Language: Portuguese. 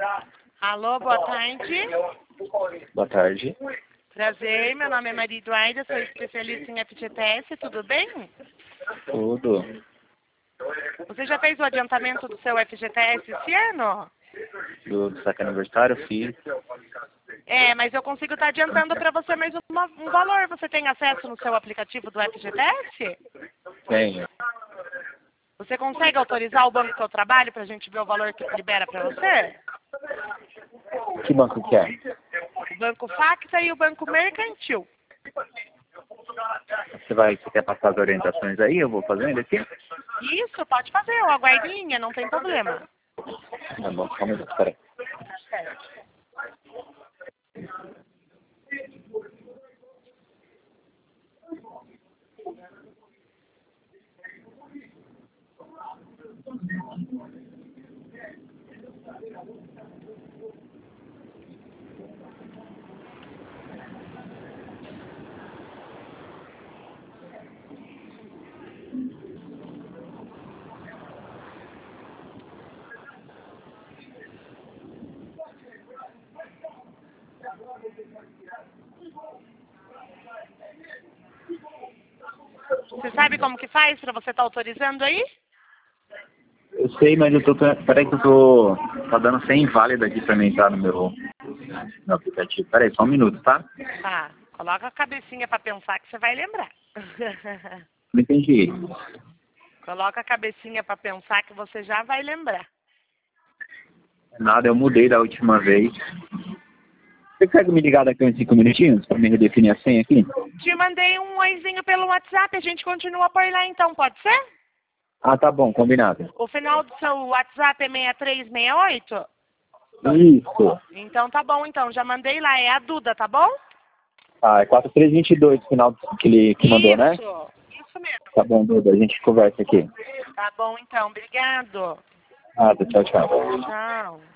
Alô, boa tarde. Boa tarde. Prazer, meu nome é Maria Eduarda, sou especialista em FGTS, tudo bem? Tudo. Você já fez o adiantamento do seu FGTS esse ano? Do saque aniversário, fiz. É, mas eu consigo estar adiantando para você mais um valor. Você tem acesso no seu aplicativo do FGTS? Tenho. Você consegue autorizar o banco que eu trabalho para a gente ver o valor que libera para você? Que banco que é? O Banco Facta e o Banco Mercantil. Você quer passar as orientações aí? Eu vou fazendo aqui? Isso, pode fazer, eu aguardo em linha, não tem problema. Tá bom, só um minuto, peraí. Certo. Você sabe como que faz para você estar autorizando aí? Eu sei, mas eu tô... Peraí que eu tô... Tá dando 100 inválido aqui pra mim entrar no meu aplicativo. Peraí, só um minuto, tá? Tá, coloca a cabecinha para pensar que você vai lembrar. Não entendi. Coloca a cabecinha para pensar que você já vai lembrar. Nada, eu mudei da última vez. Você consegue me ligar daqui uns 5 minutinhos pra me redefinir a senha aqui? Te mandei um oizinho pelo WhatsApp, a gente continua por lá então, pode ser? Ah, tá bom, combinado. O final do seu WhatsApp é 6368? Isso. Então tá bom, então, já mandei lá, é a Duda, tá bom? Ah, é 4322 o final que ele mandou, né? Isso mesmo. Tá bom, Duda, a gente conversa aqui. Tá bom, então, obrigado. Ah, tchau, tchau. Tchau.